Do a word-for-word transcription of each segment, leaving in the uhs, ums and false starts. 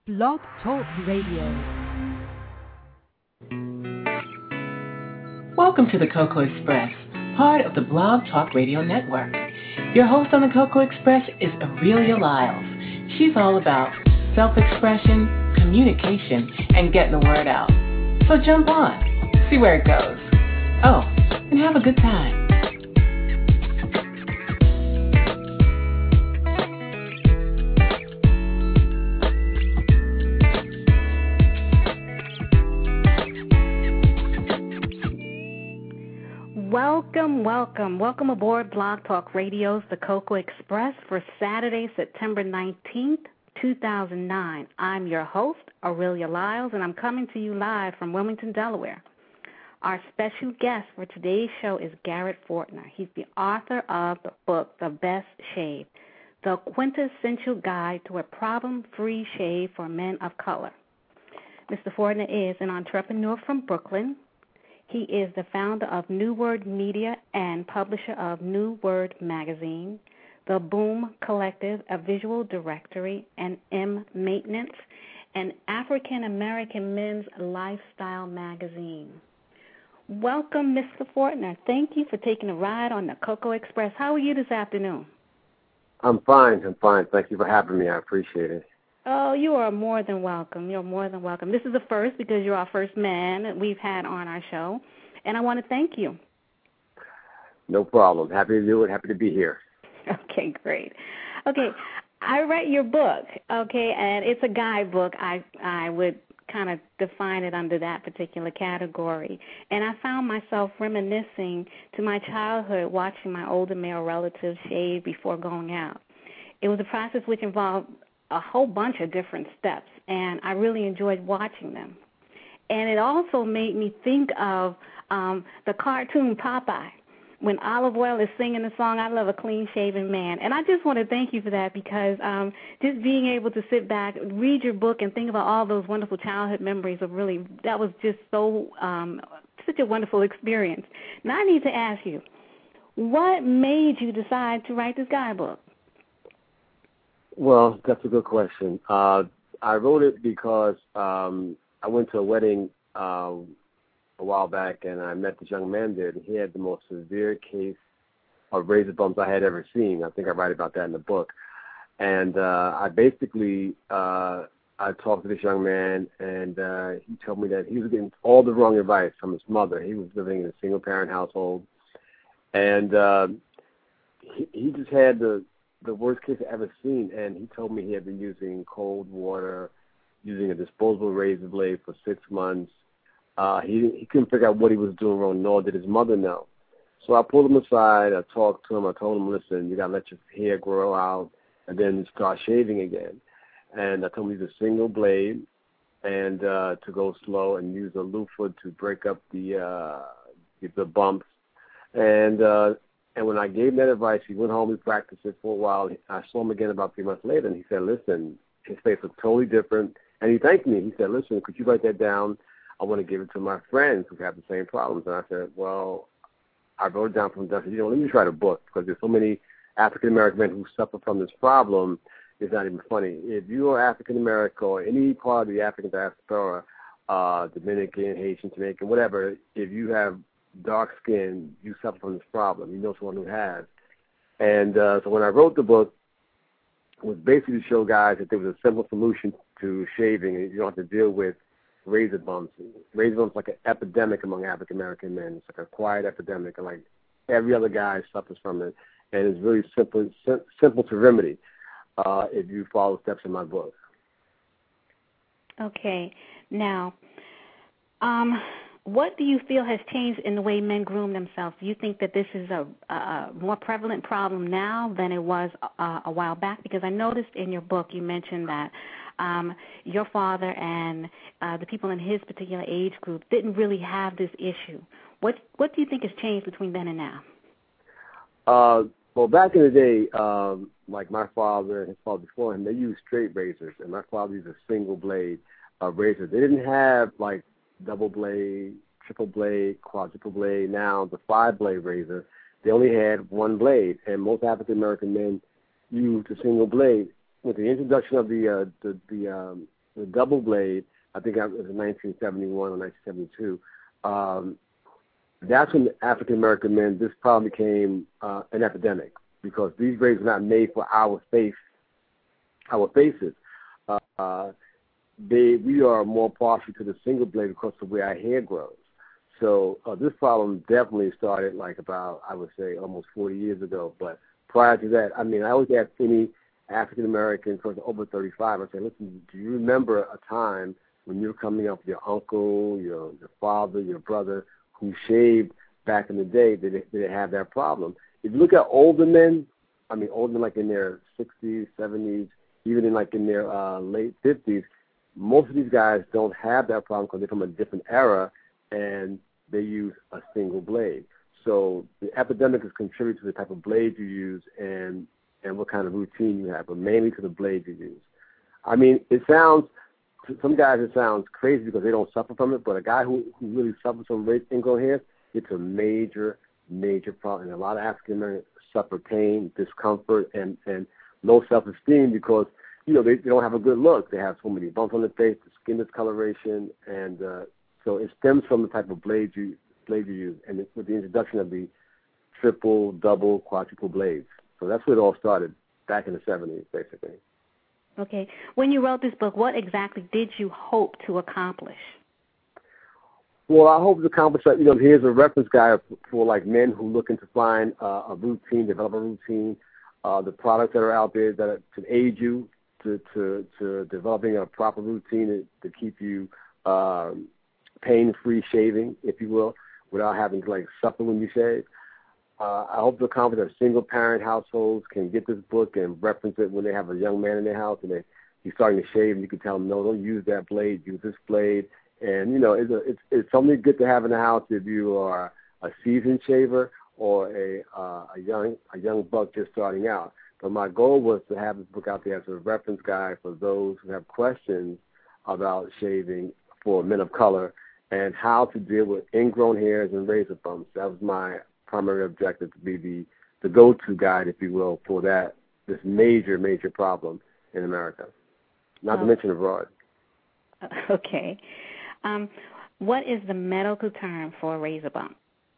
Blog Talk Radio. Welcome to the Cocoa Express, part of the Blog Talk Radio Network. Your host on the Cocoa Express is Aurelia Lyles. She's all about self-expression, communication, and getting the word out. So jump on, see where it goes. Oh, and have a good time. Welcome, welcome, welcome aboard Blog Talk Radio's The Cocoa Express for Saturday, September nineteenth, two thousand nine. I'm your host, Aurelia Lyles, and I'm coming to you live from Wilmington, Delaware. Our special guest for today's show is Garrett Fortner. He's the author of the book, The Best Shave, The Quintessential Guide to a Problem-Free Shave for Men of Color. Mister Fortner is an entrepreneur from Brooklyn. He is the founder of New Word Media and publisher of New Word Magazine, The Boom Collective, a visual directory, and M Maintenance, an African-American men's lifestyle magazine. Welcome, Mister Fortner. Thank you for taking a ride on the Cocoa Express. How are you this afternoon? I'm fine. I'm fine. Thank you for having me. I appreciate it. Oh, you are more than welcome. You're more than welcome. This is the first because you're our first man that we've had on our show, and I want to thank you. No problem. Happy to do it. Happy to be here. Okay, great. Okay, I read your book, okay, and it's a guidebook. I I would kind of define it under that particular category, and I found myself reminiscing to my childhood watching my older male relatives shave before going out. It was a process which involved a whole bunch of different steps, and I really enjoyed watching them. And it also made me think of um, the cartoon Popeye, when Olive Oyl is singing the song, I Love a Clean-Shaven Man. And I just want to thank you for that because um, just being able to sit back, read your book, and think about all those wonderful childhood memories of really, that was just so, um, such a wonderful experience. Now I need to ask you, what made you decide to write this guidebook? Well, that's a good question. Uh, I wrote it because um, I went to a wedding uh, a while back, and I met this young man there, and he had the most severe case of razor bumps I had ever seen. I think I write about that in the book. And uh, I basically, uh, I talked to this young man, and uh, he told me that he was getting all the wrong advice from his mother. He was living in a single-parent household, and uh, he, he just had the the worst case I've ever seen, and he told me he had been using cold water, using a disposable razor blade for six months. Uh, he he couldn't figure out what he was doing wrong, nor did his mother know. So I pulled him aside, I talked to him, I told him, listen, you got to let your hair grow out and then start shaving again. And I told him to use a single blade and uh, to go slow and use a loofah to break up the, uh, the bumps. And uh, And when I gave him that advice, he went home, he practiced it for a while. I saw him again about three months later, and he said, listen, his face looked totally different. And he thanked me. He said, listen, could you write that down? I want to give it to my friends who have the same problems. And I said, well, I wrote it down from them. I said, you know, let me just write a book because there's so many African-American men who suffer from this problem. It's not even funny. If you are African-American or any part of the African diaspora, uh, Dominican, Haitian, Jamaican, whatever, if you have dark skin, you suffer from this problem. You know someone who has. And uh, so when I wrote the book, it was basically to show guys that there was a simple solution to shaving, and you don't have to deal with razor bumps. Razor bumps are like an epidemic among African-American men. It's like a quiet epidemic, and like every other guy suffers from it. And it's really simple, sim- simple to remedy uh, if you follow the steps in my book. Okay. Now, um, what do you feel has changed in the way men groom themselves? Do you think that this is a, a more prevalent problem now than it was a, a while back? Because I noticed in your book you mentioned that um, your father and uh, the people in his particular age group didn't really have this issue. What what do you think has changed between then and now? Uh, well, back in the day, um, like my father and his father before him, they used straight razors, and my father used a single blade uh, razor. They didn't have like double blade, triple blade, quadruple blade. Now the five blade razor, they only had one blade, and most African American men used a single blade. With the introduction of the uh, the, the um, the double blade, I think it was in nineteen seventy-one or nineteen seventy-two, um, that's when African American men, this problem became uh, an epidemic because these blades were not made for our face, our faces. Uh, uh, they, we are more partial to the single blade because of the way our hair grows. So uh, this problem definitely started like about, I would say, almost forty years ago. But prior to that, I mean, I always ask any African American person over thirty-five, I say, listen, do you remember a time when you were coming up with your uncle, your, your father, your brother, who shaved back in the day? Did they, did they have that problem? If you look at older men, I mean, older men like in their sixties, seventies, even in like in their uh, late fifties, most of these guys don't have that problem because they're from a different era and they use a single blade. So the epidemic is contributed to the type of blade you use and, and what kind of routine you have, but mainly to the blade you use. I mean, it sounds, to some guys it sounds crazy because they don't suffer from it, but a guy who, who really suffers from race ingrown hairs, it's a major, major problem. And a lot of African Americans suffer pain, discomfort, and, and low self-esteem because, you know, they, they don't have a good look. They have so many bumps on their face, the skin discoloration, and uh, so it stems from the type of blade you blade you use, and it's with the introduction of the triple, double, quadruple blades. So that's where it all started back in the seventies, basically. Okay. When you wrote this book, what exactly did you hope to accomplish? Well, I hope to accomplish that. You know, here's a reference guide for, for like men who are looking to find uh, a routine, develop a routine, uh, the products that are out there that are, to aid you to, to, to developing a proper routine to, to keep you um, pain-free shaving, if you will, without having to like suffer when you shave. Uh, I hope to accomplish that single-parent households can get this book and reference it when they have a young man in their house and they, he's starting to shave, and you can tell them, no, don't use that blade, use this blade. And, you know, it's, a, it's, it's something good to have in the house if you are a seasoned shaver or a, uh, a young a young buck just starting out. But my goal was to have this book out there as a reference guide for those who have questions about shaving for men of color and how to deal with ingrown hairs and razor bumps. That was my primary objective, to be the, the go-to guide, if you will, for that, this major, major problem in America, not oh. to mention abroad. Okay. Um, what is the medical term for a razor bump?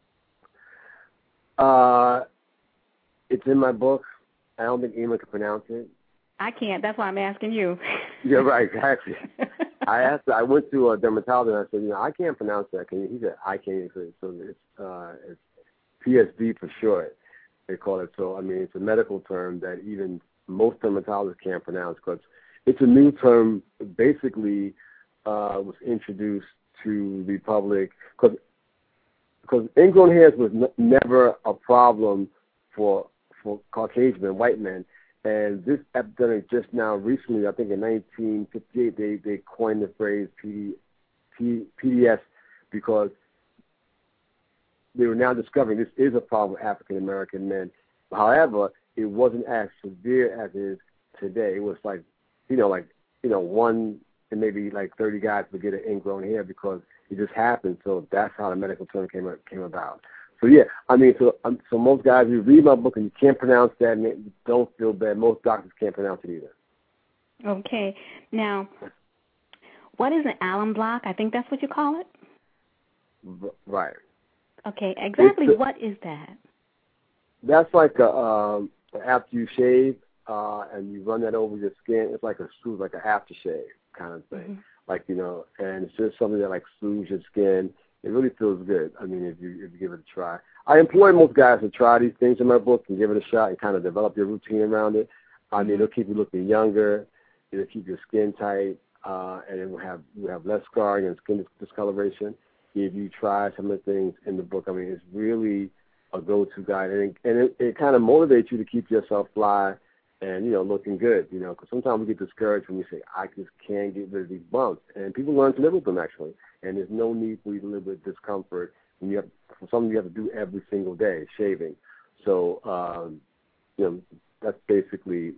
Uh, it's in my book. I don't think anyone can pronounce it. I can't. That's why I'm asking you. Yeah, right, exactly. I asked. I went to a dermatologist and I said, you know, I can't pronounce that. Can you? He said, I can't. So it's uh, it's P S D for short. They call it. So I mean, it's a medical term that even most dermatologists can't pronounce because it's a new term. Basically, uh, was introduced to the public because because ingrown hairs was n- never a problem for for Caucasian and white men. And this epidemic just now recently, I think in nineteen fifty-eight, they, they coined the phrase P D S because they were now discovering this is a problem with African American men. However, it wasn't as severe as it is today. It was like, you know, like, you know, one and maybe like thirty guys would get an ingrown hair because it just happened. So that's how the medical term came came about. So, yeah, I mean, so um, so most guys, you read my book and you can't pronounce that and you don't feel bad. Most doctors can't pronounce it either. Okay. Now, what is an alum block? I think that's what you call it? Right. Okay. Exactly a, what is that? That's like a, um, after you shave uh, and you run that over your skin, it's like a soothe, like an aftershave kind of thing. Mm-hmm. Like, you know, and it's just something that like soothes your skin. It really feels good. I mean, if you if you give it a try. I employ most guys to try these things in my book and give it a shot and kind of develop your routine around it. I mean, it'll keep you looking younger. It'll keep your skin tight, uh, and it will have you have less scarring and skin discoloration if you try some of the things in the book. I mean, it's really a go-to guide, and it, and it, it kind of motivates you to keep yourself fly and, you know, looking good, you know, because sometimes we get discouraged when we say, I just can't get rid of these bumps. And people learn to live with them, actually. And there's no need for you to live with discomfort when you have something you have to do every single day, shaving. So, um, you know, that's basically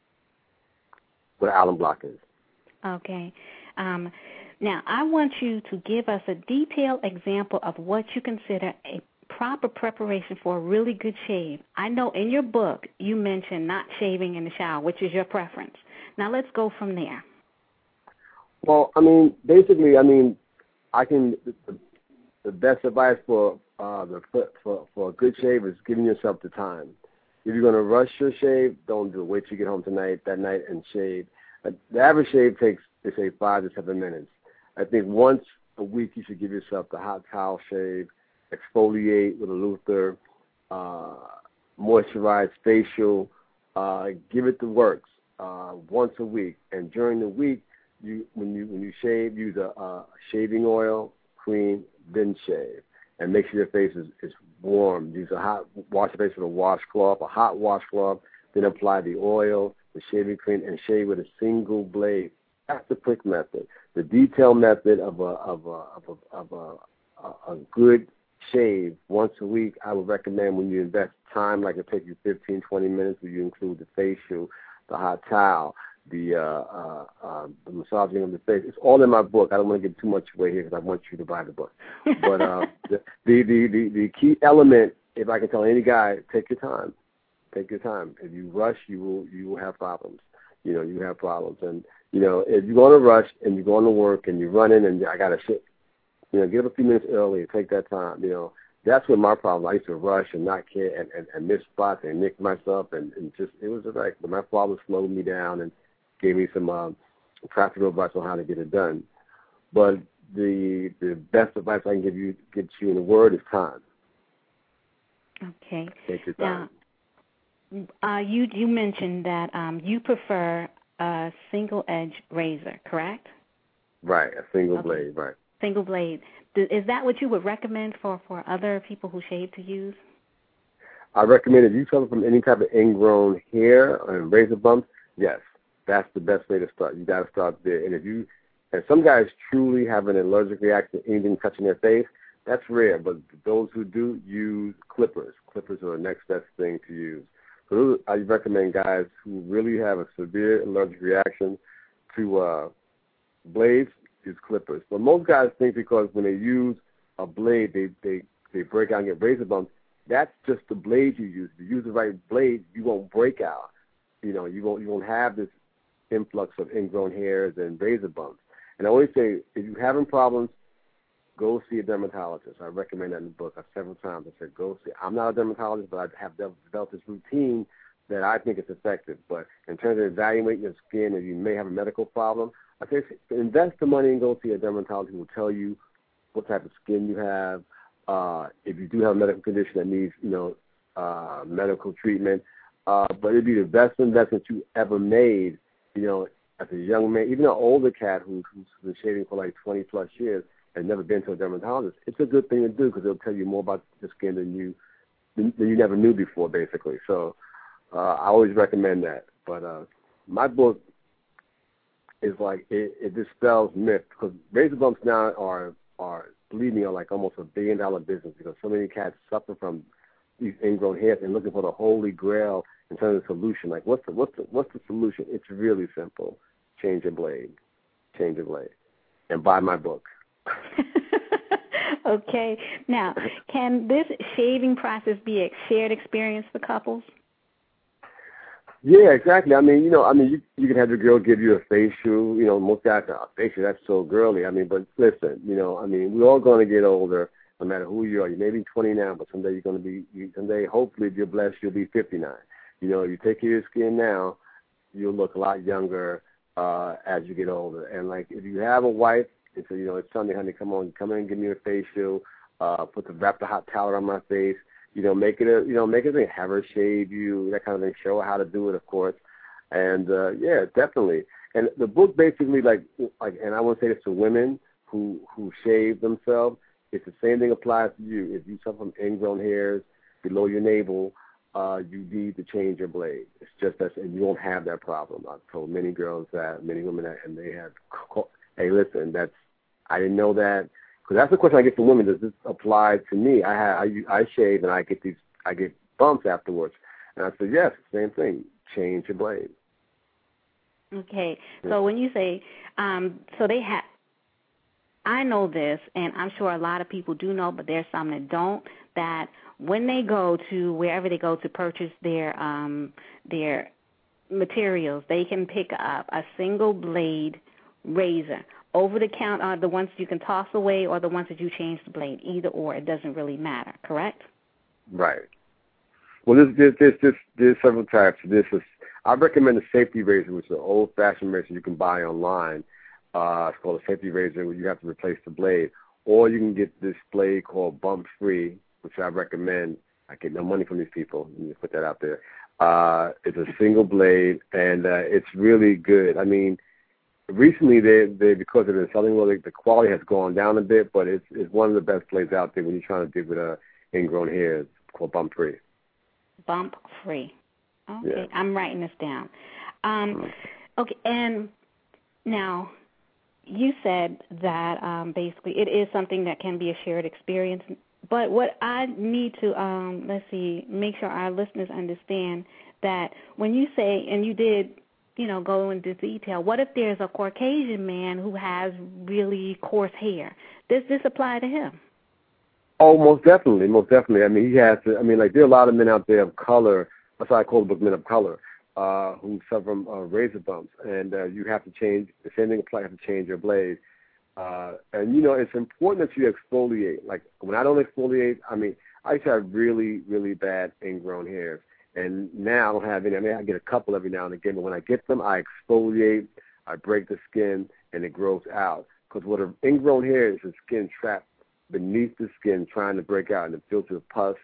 what alum block is. Okay. Um, now, I want you to give us a detailed example of what you consider a proper preparation for a really good shave. I know in your book you mentioned not shaving in the shower, which is your preference. Now let's go from there. Well, I mean, basically, I mean, I can. The, the best advice for uh, the for for a good shave is giving yourself the time. If you're gonna rush your shave, don't do it. Wait till you get home tonight, that night, and shave. The average shave takes, they say, five to seven minutes. I think once a week you should give yourself the hot towel shave, exfoliate with a Luther, uh, moisturize facial, uh, give it the works uh, once a week. And during the week, you when you when you shave, use a uh, shaving oil, cream, then shave, and make sure your face is, is warm. Use a hot wash your face with a washcloth, a hot washcloth, then apply the oil, the shaving cream, and shave with a single blade. That's the quick method. The detailed method of a of a of a, of a, a, a good shave once a week, I would recommend when you invest time, like it takes you fifteen, twenty minutes, where you include the facial, the hot towel, the uh, uh, uh, the massaging of the face. It's all in my book. I don't want to give too much away here because I want you to buy the book. But uh, the, the, the, the, the key element, if I can tell any guy, take your time. Take your time. If you rush, you will you will have problems. You know, you have problems. And, you know, if you're going to rush and you're going to work and you're running and I got to shit, you know, get up a few minutes early and take that time. You know, that's what my problem. I used to rush and not care and, and, and miss spots and nick myself and, and just, it was just like, but my father slowed me down and gave me some um, practical advice on how to get it done. But the the best advice I can give you, get you in a word, is time. Okay. Take your time. Now, uh, you you mentioned that um, you prefer a single edge razor, correct? Right, a single okay. blade, right. Single blade. Is that what you would recommend for, for other people who shave to use? I recommend if you suffer from any type of ingrown hair and razor bumps, yes, that's the best way to start. You got to start there. And if you, and some guys truly have an allergic reaction to anything touching their face, that's rare. But those who do, use clippers. Clippers are the next best thing to use. So I recommend guys who really have a severe allergic reaction to uh, blades, use clippers. But most guys think because when they use a blade, they, they, they break out and get razor bumps. That's just the blade you use. If you use the right blade, you won't break out. You know, you won't you won't have this influx of ingrown hairs and razor bumps. And I always say, if you're having problems, go see a dermatologist. I recommend that in the book. I've several times I said, go see. I'm not a dermatologist, but I have developed this routine that I think is effective. But in terms of evaluating your skin, if you may have a medical problem, I say invest the money and go see a dermatologist who will tell you what type of skin you have. Uh, if you do have a medical condition that needs, you know, uh, medical treatment. Uh, but it'd be the best investment you ever made, you know, as a young man, even an older cat who, who's been shaving for like twenty plus years and never been to a dermatologist. It's a good thing to do because it'll tell you more about the skin than you than you never knew before, basically. So uh, I always recommend that. But uh, my book is like it, it dispels myths because razor bumps now are are believe me are like almost a billion dollar business because so many cats suffer from these ingrown hairs and looking for the holy grail in terms of solution. Like what's the what's the what's the solution? It's really simple. Change your blade. Change your blade. And buy my book. Okay. Now, can this shaving process be a shared experience for couples? Yeah, exactly. I mean, you know, I mean, you you can have your girl give you a facial. You know, most guys say, oh, facial, that's so girly. I mean, but listen, you know, I mean, we're all going to get older, no matter who you are. You may be twenty now, but someday you're going to be, you, someday, hopefully, if you're blessed, you'll be fifty-nine. You know, you take care of your skin now, you'll look a lot younger uh, as you get older. And, like, if you have a wife, and so, you know, it's Sunday, honey, come on, come in and give me a facial, uh, put the, wrap the hot towel on my face, you know, make it a, you know, make it a thing, have her shave you, that kind of thing, show her how to do it, of course. And, uh, yeah, definitely. And the book basically, like, like, and I want to say this to women who, who shave themselves, it's the same thing applies to you. If you suffer from ingrown hairs below your navel, uh, you need to change your blade. It's just that, and you won't have that problem. I've told many girls that, many women that, and they have, hey, listen, that's, I didn't know that. Because that's the question I get from women. Does this apply to me? I have, I, I shave and I get these, I get bumps afterwards. And I said, yes, same thing. Change your blade. Okay. So when you say, um, so they have, I know this, and I'm sure a lot of people do know, but there's some that don't, that when they go to wherever they go to purchase their um, their materials, they can pick up a single blade razor. Over the counter are the ones you can toss away or the ones that you change the blade. Either or, it doesn't really matter, correct? Right. Well, there's, there's, there's, there's, there's several types. This is, I recommend the safety razor, which is an old-fashioned razor you can buy online. Uh, it's called a safety razor where you have to replace the blade. Or you can get this blade called Bump Free, which I recommend. I get no money from these people. Let me put that out there. Uh, it's a single blade, and uh, it's really good. I mean, recently, they, they because of the selling well, the quality has gone down a bit, but it's, it's one of the best blades out there when you're trying to deal with uh, ingrown hair. It's called Bump Free. Bump Free. Okay, Yeah. I'm writing this down. Um, okay, and now you said that um, basically it is something that can be a shared experience. But what I need to, um, let's see, make sure our listeners understand that when you say, and you did, you know, go into detail, what if there's a Caucasian man who has really coarse hair? Does this apply to him? Oh, most definitely, most definitely. I mean, he has to, I mean, like, there are a lot of men out there of color, that's why I call the book Men of Color, uh, who suffer from uh, razor bumps. And uh, you have to change, the same thing applies, you have to change your blade. Uh, and, you know, it's important that you exfoliate. Like, when I don't exfoliate, I mean, I used to have really, really bad ingrown hairs. And now I don't have any. I mean, I get a couple every now and again, but when I get them, I exfoliate, I break the skin, and it grows out. Because what an ingrown hair is, is skin trapped beneath the skin trying to break out, and it fills with pus.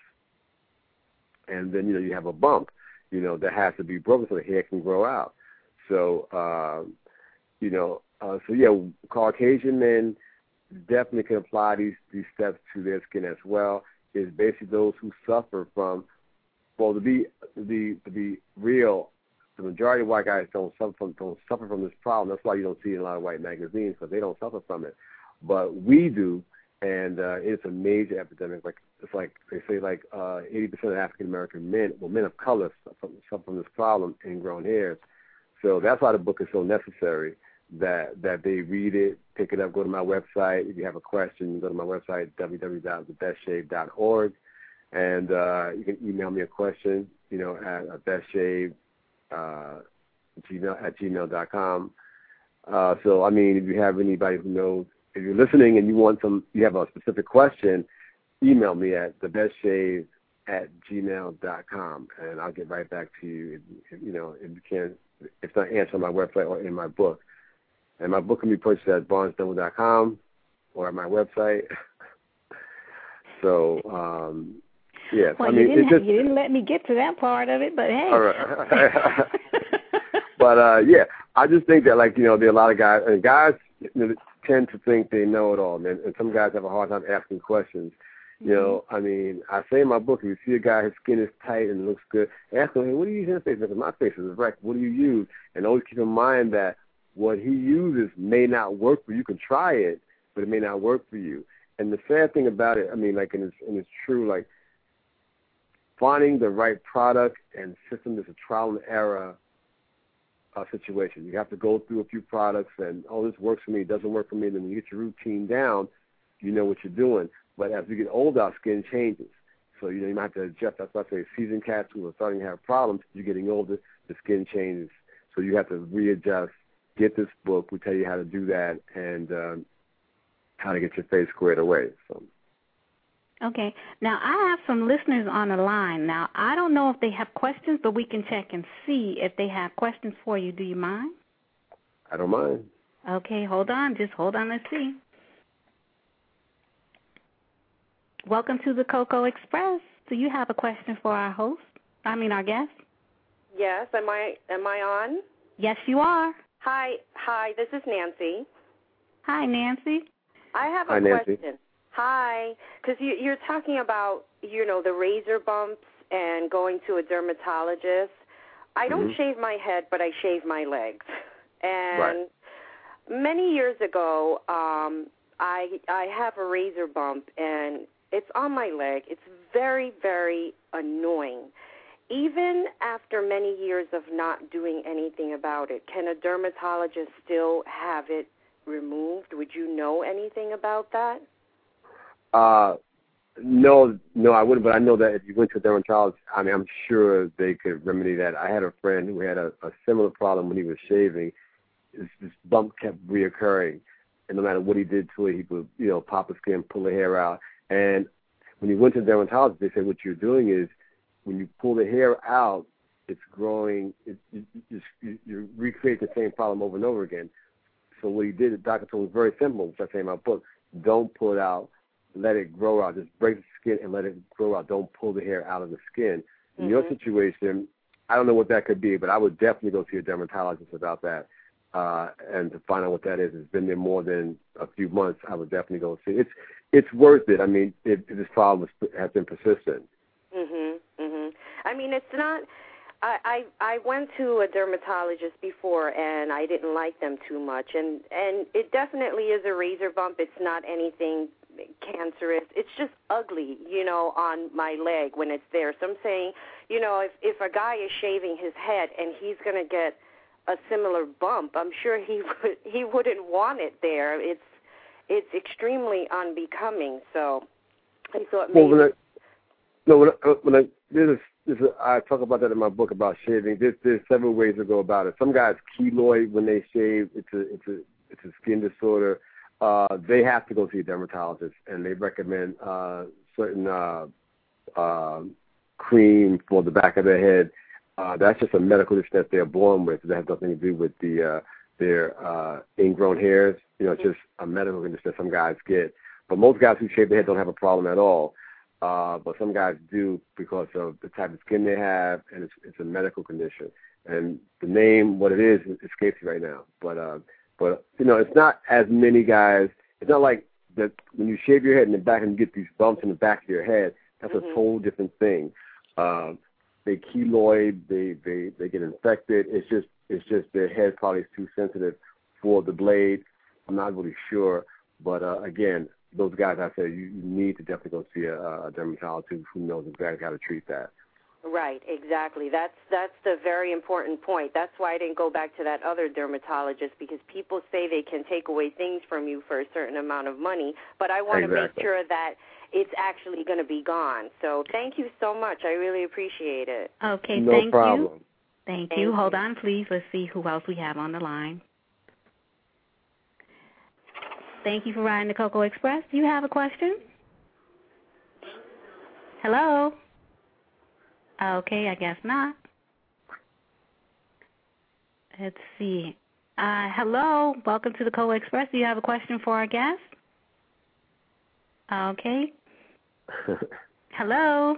And then, you know, you have a bump, you know, that has to be broken so the hair can grow out. So, uh, you know, uh, so, yeah, Caucasian men definitely can apply these, these steps to their skin as well. It's basically those who suffer from, well, to be, to be, to be real, the majority of white guys don't suffer from, don't suffer from this problem. That's why you don't see it in a lot of white magazines, because they don't suffer from it. But we do. And uh, it's a major epidemic. Like it's like they say, like uh, eighty percent of African American men, well, men of color, suffer from this problem, ingrown hairs. So that's why the book is so necessary. That that they read it, pick it up, go to my website. If you have a question, go to my website w w w dot the best shave dot org, and uh, you can email me a question. You know, at bestshave uh, gmail at gmail dot com. Uh, so I mean, if you have anybody who knows. If you're listening and you want some, you have a specific question, email me at thebestshave at gmail dot com, and I'll get right back to you. If, if, you know, if you can, if it's not answered on my website or in my book. And my book can be purchased at barnes noble dot com or at my website. So, um, yes. Well, I mean, you, didn't it's just, you didn't let me get to that part of it, but hey. All right. But, uh, yeah, I just think that, like, you know, there are a lot of guys, and guys, you know, tend to think they know it all, man. And some guys have a hard time asking questions. You mm-hmm. know, I mean, I say in my book, if you see a guy, his skin is tight and looks good, ask him, hey, what do you use in his face? Because my face is wrecked. What do you use? And always keep in mind that what he uses may not work for you. You can try it, but it may not work for you. And the sad thing about it, I mean, like, and it's, and it's true, like, finding the right product and system is a trial and error Uh, situation. You have to go through a few products and, oh, this works for me, it doesn't work for me. And then when you get your routine down, you know what you're doing. But as we get older, our skin changes. So, you know, you might have to adjust. That's why I say seasoned cats who are starting to have problems, you're getting older, the skin changes. So you have to readjust. Get this book. We tell you how to do that and um, how to get your face squared away. So. Okay. Now, I have some listeners on the line. Now, I don't know if they have questions, but we can check and see if they have questions for you. Do you mind? I don't mind. Okay, hold on. Just hold on. Let's see. Welcome to the Cocoa Express. Do you have a question for our host? I mean, our guest? Yes. Am I am I on? Yes, you are. Hi. Hi, this is Nancy. Hi, Nancy. I have a Hi, question. Nancy. Hi, because you, you're talking about, you know, the razor bumps and going to a dermatologist. I don't mm-hmm. shave my head, but I shave my legs. And right. many years ago, um, I I have a razor bump, and it's on my leg. It's very, very annoying. Even after many years of not doing anything about it, can a dermatologist still have it removed? Would you know anything about that? Uh, no, no, I wouldn't. But I know that if you went to a dermatologist, I mean, I'm sure they could remedy that. I had a friend who had a, a similar problem when he was shaving, this, this bump kept reoccurring. And no matter what he did to it, he would, you know, pop his skin, pull the hair out. And when he went to the dermatologist, they said what you're doing is when you pull the hair out, it's growing, it, you, you, you recreate the same problem over and over again. So what he did, the doctor told him was very simple, which I say in my book, don't pull it out, let it grow out. Just break the skin and let it grow out. Don't pull the hair out of the skin. In mm-hmm. your situation, I don't know what that could be, but I would definitely go see a dermatologist about that. Uh, and to find out what that is. It's been there more than a few months. I would definitely go see. It's it's worth it. I mean, it, it, this problem has been persistent. Mhm, mhm. I mean, it's not. I, I I went to a dermatologist before, and I didn't like them too much. And and it definitely is a razor bump. It's not anything cancerous. It's just ugly, you know, on my leg when it's there. So I'm saying, you know, if if a guy is shaving his head and he's going to get a similar bump, I'm sure he would he wouldn't want it there. It's it's extremely unbecoming. So I thought maybe. Well, when I, no, when I, when I this is, this is, I talk about that in my book about shaving. There's there's several ways to go about it. Some guys keloid when they shave. It's a it's a it's a skin disorder. Uh, they have to go see a dermatologist, and they recommend uh, certain uh, uh, cream for the back of their head. Uh, that's just a medical condition that they're born with. That has nothing to do with the uh, their uh, ingrown hairs. You know, it's just a medical condition that some guys get. But most guys who shave their head don't have a problem at all. Uh, but some guys do because of the type of skin they have, and it's, it's a medical condition. And the name, what it is, it escapes me right now. But uh, but you know, it's not as many guys. It's not like that when you shave your head in the back and you get these bumps in the back of your head. That's mm-hmm. a total different thing. Uh, They keloid, they, they, they get infected. It's just it's just their head probably is too sensitive for the blade. I'm not really sure, but uh, again, those guys I said you, you need to definitely go see a, a dermatologist who knows exactly how to treat that. Right, exactly. That's that's the very important point. That's why I didn't go back to that other dermatologist, because people say they can take away things from you for a certain amount of money, but I want exactly. to make sure that it's actually going to be gone. So thank you so much. I really appreciate it. Okay, no thank problem. you. Thank, thank you. you. Hold on, please. Let's see who else we have on the line. Thank you for riding the Cocoa Express. Do you have a question? Hello? Okay, I guess not. Let's see. Uh, hello. Welcome to the Cocoa Express. Do you have a question for our guest? Okay. Hello?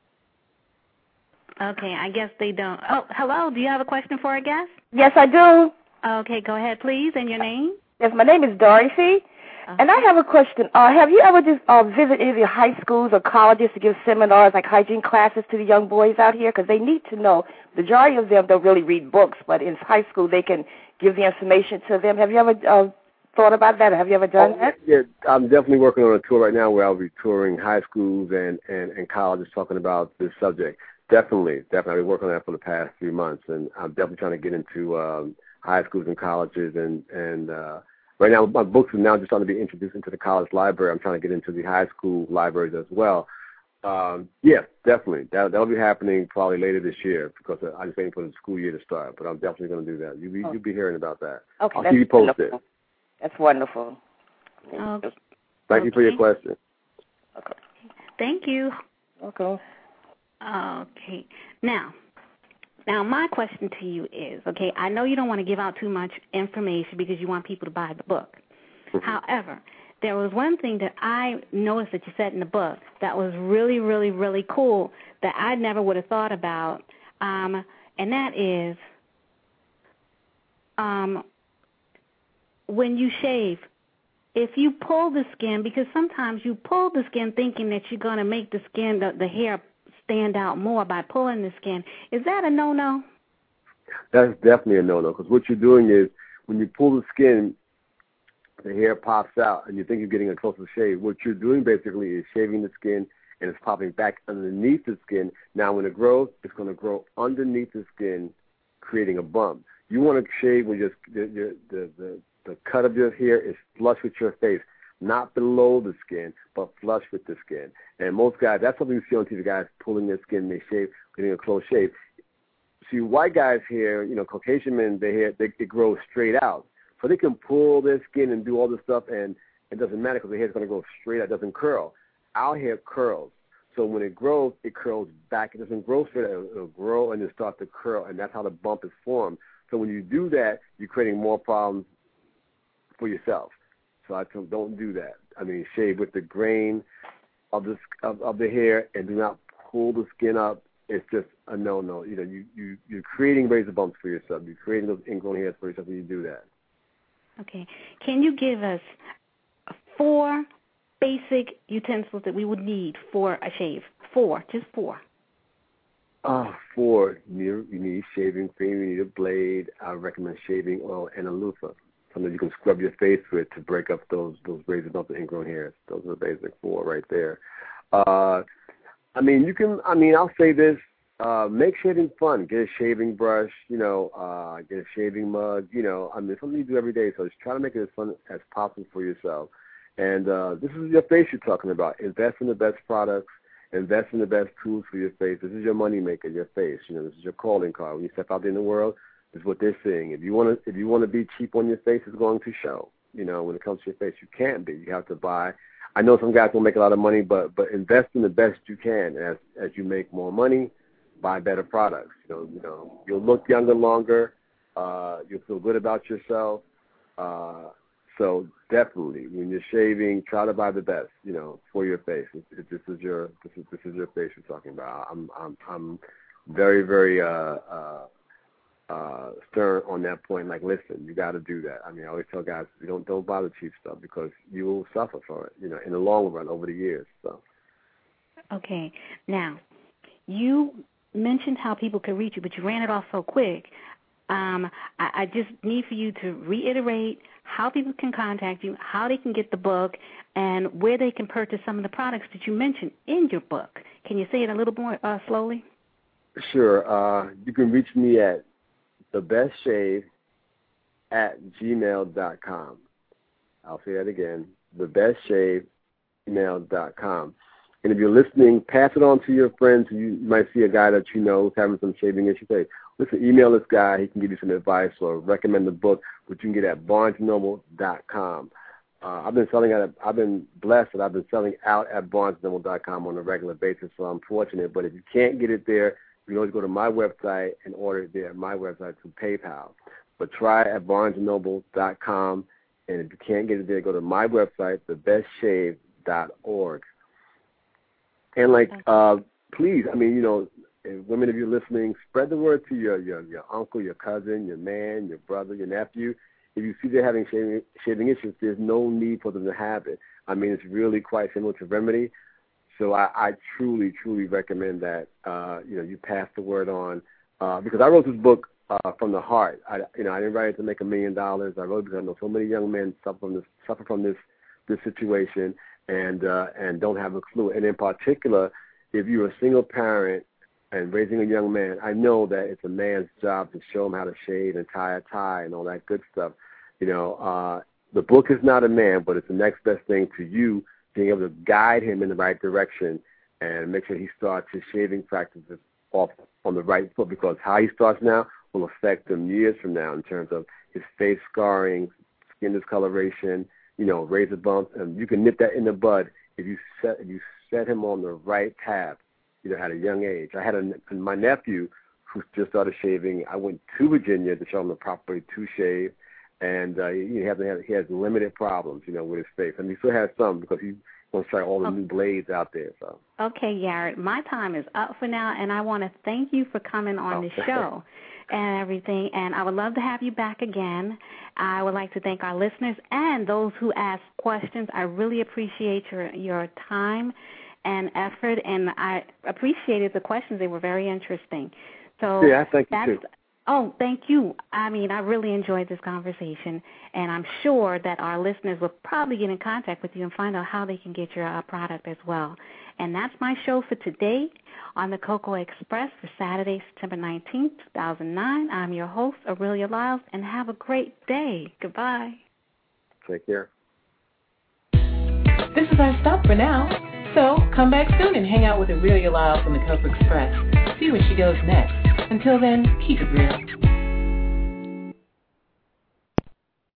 Okay, I guess they don't. Oh, hello. Do you have a question for our guest? Yes, I do. Okay, go ahead, please, and your name? Yes, my name is Dorothy, uh-huh. and I have a question. Uh, have you ever just uh, visited any of your high schools or colleges to give seminars, like hygiene classes to the young boys out here? Because they need to know. The majority of them don't really read books, but in high school they can give the information to them. Have you ever uh, thought about that? Have you ever done oh, that? Yeah, I'm definitely working on a tour right now where I'll be touring high schools and, and, and colleges talking about this subject. Definitely, definitely. I've been working on that for the past few months, and I'm definitely trying to get into um, high schools and colleges. And, and uh, right now, my books are now just starting to be introduced into the college library. I'm trying to get into the high school libraries as well. Um, yeah, definitely. That, that'll be happening probably later this year because I'm just waiting for the school year to start. But I'm definitely going to do that. You'll be, oh. you'll be hearing about that. Okay, I'll that's keep you posted. Wonderful. That's wonderful. Thank, okay. you. Thank okay. you for your question. Okay. Thank you. Okay. Okay. Now, now my question to you is, okay, I know you don't want to give out too much information because you want people to buy the book. Mm-hmm. However, there was one thing that I noticed that you said in the book that was really, really, really cool that I never would have thought about, um, and that is um, when you shave, if you pull the skin, because sometimes you pull the skin thinking that you're going to make the skin, the, the hair stand out more by pulling the skin. Is that a no-no? That's definitely a no-no because what you're doing is when you pull the skin, the hair pops out and you think you're getting a closer shave. What you're doing basically is shaving the skin and it's popping back underneath the skin. Now when it grows, it's going to grow underneath the skin, creating a bump. You want to shave when just the, the, the, the cut of your hair is flush with your face, not below the skin, but flush with the skin. And most guys, that's something you see on T V, guys pulling their skin, they shave, getting a close shave. see, white guys' hair, you know, Caucasian men, their hair, they, it grows straight out. So they can pull their skin and do all this stuff, and it doesn't matter because the hair is going to go straight out. It doesn't curl. Our hair curls. So when it grows, it curls back. It doesn't grow straight out. It'll, it'll grow and then start to curl, and that's how the bump is formed. So when you do that, you're creating more problems for yourself. So I tell them, don't do that. I mean, shave with the grain of the of, of the hair, and do not pull the skin up. It's just a no-no. You know, you, you, you're creating razor bumps for yourself. You're creating those ingrown hairs for yourself when you do that. Okay. Can you give us four basic utensils that we would need for a shave? Four, just four. Uh, four. You need, you need shaving cream. You need a blade. I recommend shaving oil and a loofah. Something you can scrub your face with to break up those those razor bumps and ingrown hairs. Those are the basic four right there. Uh, I mean, you can. I mean, I'll say this. Uh, make shaving fun. Get a shaving brush, you know, uh, get a shaving mug, you know. I mean, something you do every day, so just try to make it as fun as possible for yourself. And uh, this is your face you're talking about. Invest in the best products. Invest in the best tools for your face. This is your money maker, your face. You know, this is your calling card. When you step out there in the world, this is what they're seeing. If you want to, if you want to be cheap on your face, it's going to show. You know, when it comes to your face, you can't be. You have to buy. I know some guys don't make a lot of money, but but invest in the best you can. As as you make more money, buy better products. You know, you know, you'll look younger longer. Uh, you'll feel good about yourself. Uh, so definitely, when you're shaving, try to buy the best. You know, for your face. It, it, this is your this is this is your face you're talking about. I'm I'm I'm very very uh, uh, uh, stern on that point. Like, listen, you got to do that. I mean, I always tell guys, you don't don't buy the cheap stuff because you will suffer for it. You know, in the long run over the years. So. Okay. Now, you mentioned how people could reach you, but you ran it off so quick. Um, I, I just need for you to reiterate how people can contact you, how they can get the book, and where they can purchase some of the products that you mentioned in your book. Can you say it a little more uh, slowly? Sure. Uh, you can reach me at thebestshave at gmail dot com. I'll say that again, thebestshave at gmail dot com. And if you're listening, pass it on to your friends. You might see a guy that you know who's having some shaving issues. Say, listen, email this guy. He can give you some advice or recommend the book, which you can get at barnes noble dot com. Uh, I've been selling at. I've been blessed that I've been selling out at barnes noble dot com on a regular basis. So I'm fortunate. But if you can't get it there, you can always go to my website and order it there at my website through PayPal. But try at barnes noble dot com. And if you can't get it there, go to my website, the best shave dot org. And, like, uh, please, I mean, you know, if women, if you're listening, spread the word to your, your your uncle, your cousin, your man, your brother, your nephew. If you see they're having shaving, shaving issues, there's no need for them to have it. I mean, it's really quite similar to Remedy. So I, I truly, truly recommend that, uh, you know, you pass the word on. Uh, because I wrote this book uh, from the heart. I, you know, I didn't write it to make a million dollars. I wrote it because I know so many young men suffer from this, suffer from this, this situation. And uh, and don't have a clue. And in particular, if you're a single parent and raising a young man, I know that it's a man's job to show him how to shave and tie a tie and all that good stuff. You know, uh, the book is not a man, but it's the next best thing to you being able to guide him in the right direction and make sure he starts his shaving practices off on the right foot, because how he starts now will affect him years from now in terms of his face scarring, skin discoloration, you know, razor bumps, and you can nip that in the bud if you set if you set him on the right path, you know, at a young age. I had a, my nephew who just started shaving. I went to Virginia to show him the proper way to shave, and uh, he has he has limited problems, you know, with his face. I mean, he still has some because he wants to try all the oh. new blades out there. So. Okay, Yared, my time is up for now, and I want to thank you for coming on oh, the show and everything, and I would love to have you back again. I would like to thank our listeners and those who asked questions. I really appreciate your, your time and effort, and I appreciated the questions. They were very interesting. So yeah, thank you, too. Oh, thank you. I mean, I really enjoyed this conversation, and I'm sure that our listeners will probably get in contact with you and find out how they can get your uh, product as well. And that's my show for today on the Cocoa Express for Saturday, September nineteenth, two thousand nine. I'm your host, Aurelia Lyles, and have a great day. Goodbye. Take care. This is our stop for now. So come back soon and hang out with Aurelia Lyles on the Cocoa Express. See where she goes next. Until then, keep it real.